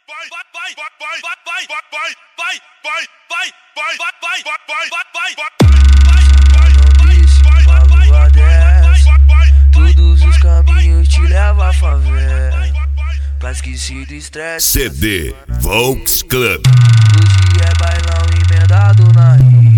Todos os caminhos te levam à favela, pra esquecer do estresse. CD Volks Club. Hoje é bailão emendado na rima.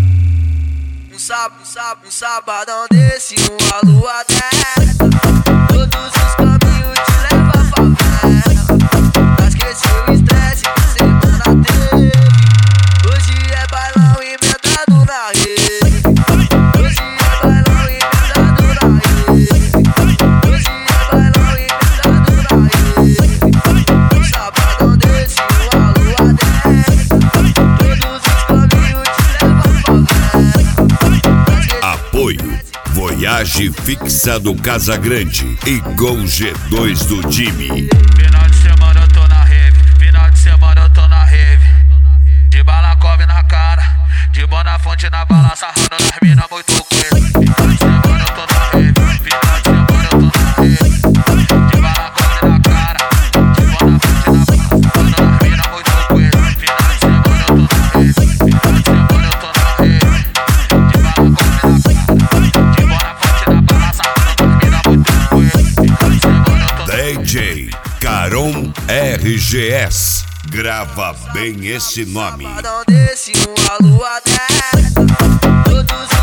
Um sabadão desse, uma lua dessa. Todos os caminhos te levam à favela, pra esquecer o estresse que a semana teve. Hoje é bailão emendado na rede. Hoje é bailão emendado na rede. Hoje é bailão emendado na rede. Um sabadão desse, uma lua dessa. Todos os caminhos te levam à favela. Apoio Voyage Fixa do Casa Grande e Gol G2 do Jimmy. Final de semana eu tô na rave, final de semana eu tô na rave. De Balacov na cara, de Bonafonte na bala, sarrando nas mina muito coelho. Final de semana eu tô na rave, final de semana eu tô na rave. De Balacov na cara, de Bonafonte na bala, sarrando nas mina muito coelho. Final de semana eu tô na rave, final de semana eu tô na rave. De Balacov na cara, de Bonafonte na bala, sarrando nas mina muito coelho. Final de semana eu tô na rave. DJ Caron RGS. Grava bem esse nome. Sabadão desse, uma lua dessa. Todos